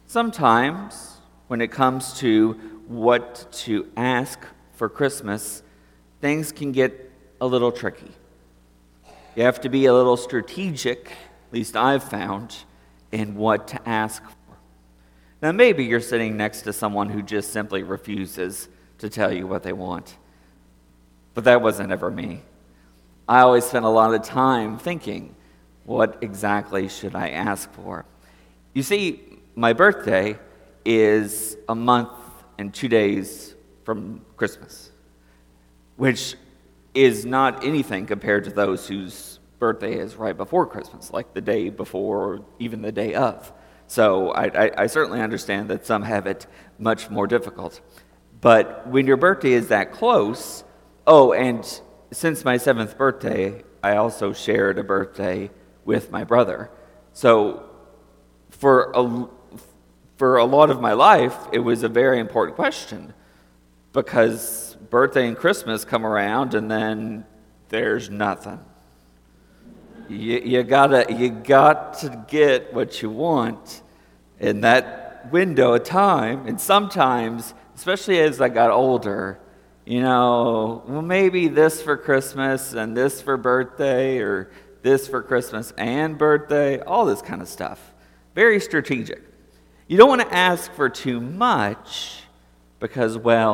Sometimes, when it comes to what to ask for Christmas, things can get a little tricky. You have to be a little strategic, at least I've found, in what to ask for. Now, maybe you're sitting next to someone who just simply refuses to tell you what they want. But that wasn't ever me. I always spent a lot of time thinking, what exactly should I ask for? You see, my birthday is a month and 2 days from Christmas, which is not anything compared to those whose birthday is right before Christmas, like the day before or even the day of. So I certainly understand that some have it much more difficult. But when your birthday is that close, and since my 7th birthday, I also shared a birthday with my brother. So for a lot of my life, it was a very important question, because birthday and Christmas come around and then there's nothing. You got to get what you want in that window of time. And sometimes, especially as I got older, maybe this for Christmas and this for birthday, or this for Christmas and birthday, all this kind of stuff. Very strategic. You don't want to ask for too much because,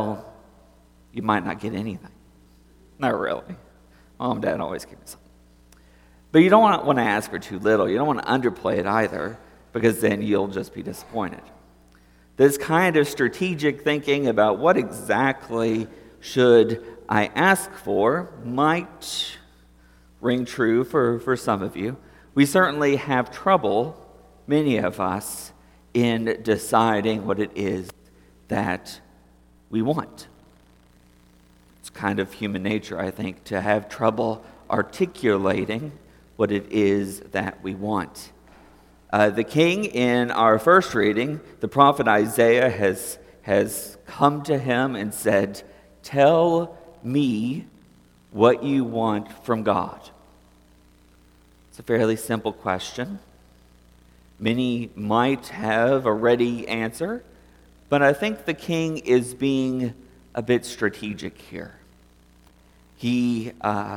you might not get anything. Not really. Mom and Dad always give me something. But you don't want to ask for too little. You don't want to underplay it either, because then you'll just be disappointed. This kind of strategic thinking about what exactly should I ask for might ring true for some of you. We certainly have trouble, many of us, in deciding what it is that we want. It's kind of human nature, I think, to have trouble articulating what it is that we want. The king in our first reading, the prophet Isaiah, has come to him and said, "Tell me what you want from God." It's a fairly simple question. Many might have a ready answer, but I think the king is being a bit strategic here. He's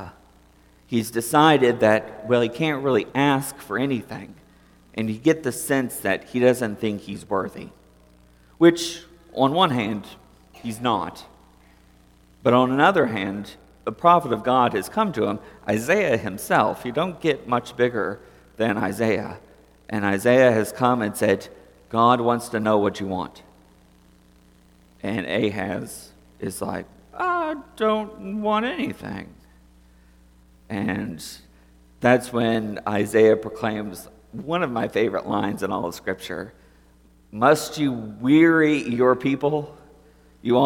decided that, he can't really ask for anything, and you get the sense that he doesn't think he's worthy, which, on one hand, he's not. But on another hand, the prophet of God has come to him, Isaiah himself. You don't get much bigger than Isaiah. And Isaiah has come and said, God wants to know what you want. And Ahaz is like, I don't want anything. And that's when Isaiah proclaims one of my favorite lines in all of Scripture. Must you weary your people? You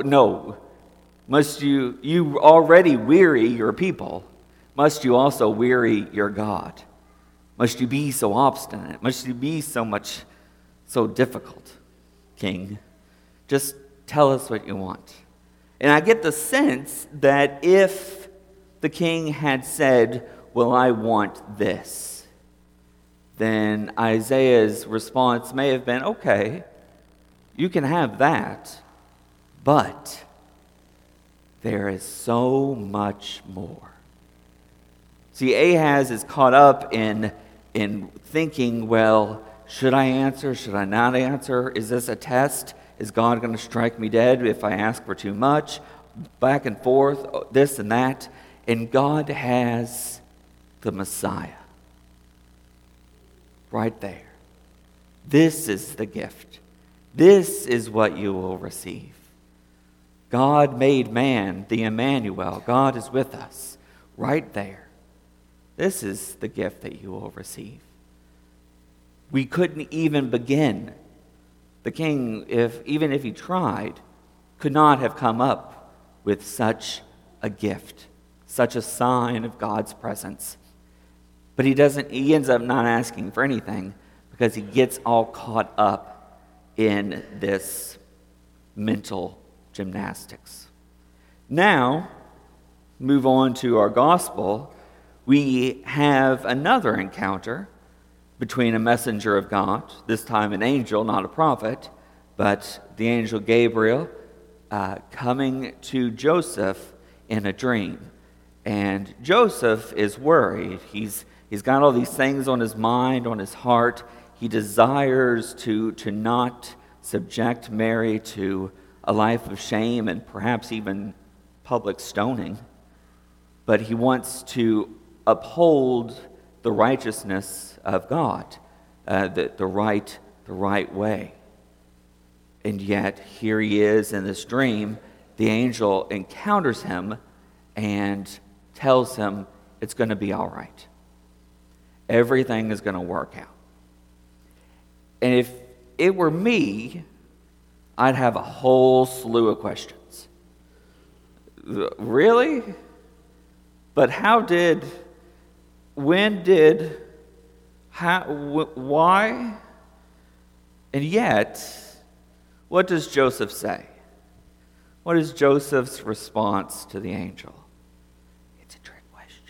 already weary your people. Must you also weary your God? Must you be so obstinate? Must you be so difficult, King? Just tell us what you want. And I get the sense that if the king had said, I want this, then Isaiah's response may have been, okay, you can have that, but there is so much more. See, Ahaz is caught up in thinking, should I answer? Should I not answer? Is this a test? Is God going to strike me dead if I ask for too much? Back and forth, this and that. And God has the Messiah right there. This is the gift. This is what you will receive. God made man, the Emmanuel. God is with us right there. This is the gift that you will receive. We couldn't even begin. The king, even if he tried, could not have come up with such a gift, such a sign of God's presence. But he ends up not asking for anything because he gets all caught up in this mental gymnastics. Now, move on to our gospel. We have another encounter between a messenger of God, this time an angel, not a prophet, but the angel Gabriel coming to Joseph in a dream. And Joseph is worried. He's got all these things on his mind, on his heart. He desires to not subject Mary to a life of shame and perhaps even public stoning. But he wants to uphold the righteousness of God, the right way. And yet, here he is in this dream. The angel encounters him and tells him it's going to be all right. Everything is going to work out. And if it were me, I'd have a whole slew of questions. Really? But why? And yet, what does Joseph say? What is Joseph's response to the angel? It's a trick question.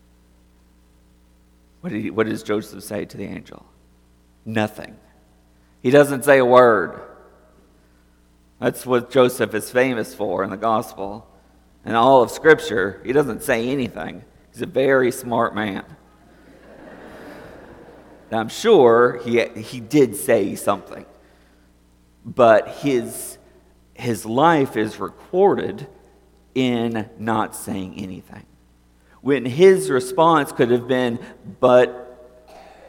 What does Joseph say to the angel? Nothing. He doesn't say a word. That's what Joseph is famous for in the gospel. In all of Scripture, he doesn't say anything. He's a very smart man. Now, I'm sure he did say something. But his life is recorded in not saying anything. When his response could have been, but,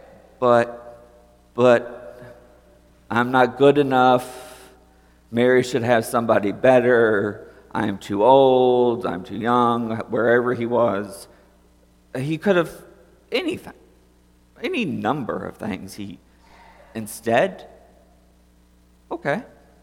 I'm not good enough. Mary should have somebody better. I'm too old. I'm too young. Wherever he was, he could have anything, any number of things. Instead, okay,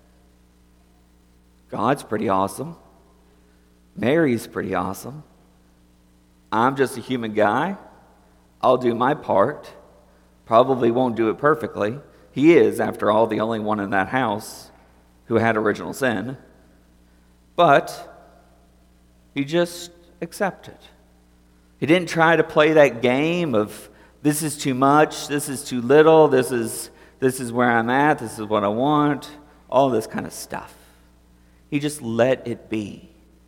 God's pretty awesome. Mary's pretty awesome. I'm just a human guy. I'll do my part. Probably won't do it perfectly. He is, after all, the only one in that house who had original sin. But he just accepted. He didn't try to play that game of this is too much, this is too little, this is where I'm at, this is what I want, all this kind of stuff. He just let it be.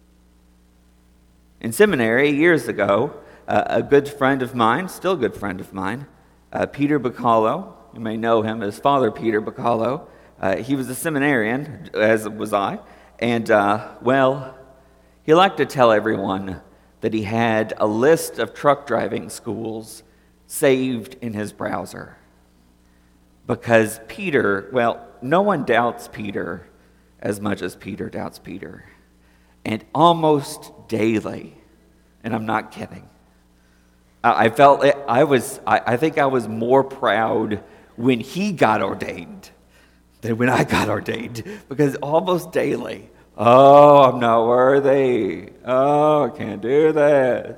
In seminary, years ago, a good friend of mine, still a good friend of mine, Peter Bacallo, you may know him as Father Peter Bacallo. He was a seminarian, as was I, and, he liked to tell everyone that he had a list of truck driving schools saved in his browser. Because Peter, no one doubts Peter as much as Peter doubts Peter. And almost daily, and I'm not kidding, I think I was more proud when he got ordained than when I got ordained. Because almost daily, I'm not worthy. I can't do this.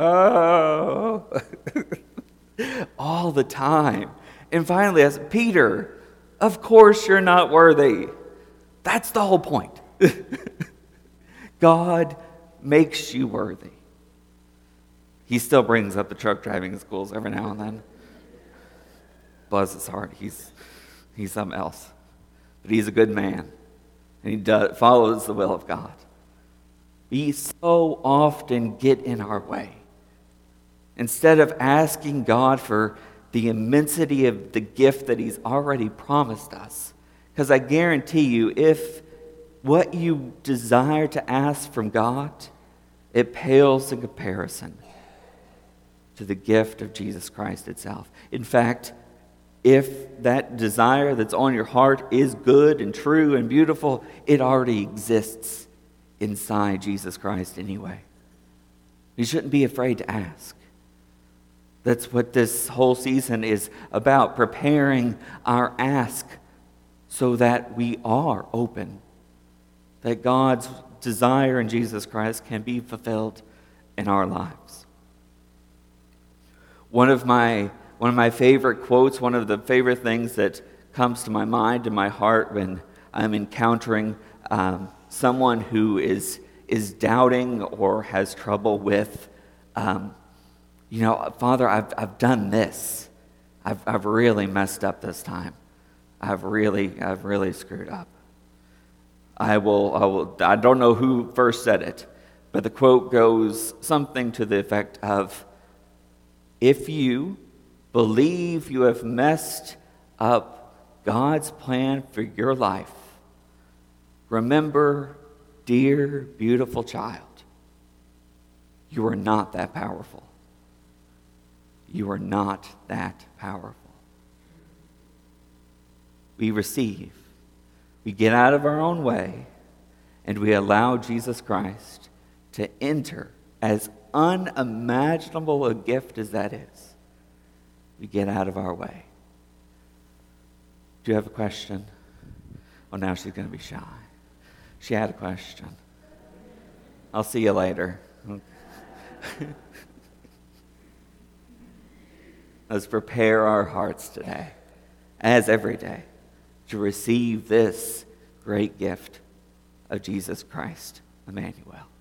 All the time. And finally, I said, Peter, of course you're not worthy. That's the whole point. God makes you worthy. He still brings up the truck driving schools every now and then. Bless his heart. He's something else. But he's a good man. And he follows the will of God. We so often get in our way. Instead of asking God for the immensity of the gift that he's already promised us. Because I guarantee you, if what you desire to ask from God, it pales in comparison to the gift of Jesus Christ itself. In fact, if that desire that's on your heart is good and true and beautiful, it already exists inside Jesus Christ anyway. You shouldn't be afraid to ask. That's what this whole season is about, preparing our ask so that we are open, that God's desire in Jesus Christ can be fulfilled in our lives. One of my favorite quotes, one of the favorite things that comes to my mind and my heart when I'm encountering someone who is doubting or has trouble with, Father, I've done this. I've really messed up this time. I've really screwed up. I don't know who first said it, but the quote goes something to the effect of, if you believe you have messed up God's plan for your life, remember, dear, beautiful child, you are not that powerful. You are not that powerful. We receive. We get out of our own way, and we allow Jesus Christ to enter, as unimaginable a gift as that is. We get out of our way. Do you have a question? Oh, now she's going to be shy. She had a question. I'll see you later. Let's prepare our hearts today, as every day, to receive this great gift of Jesus Christ, Emmanuel.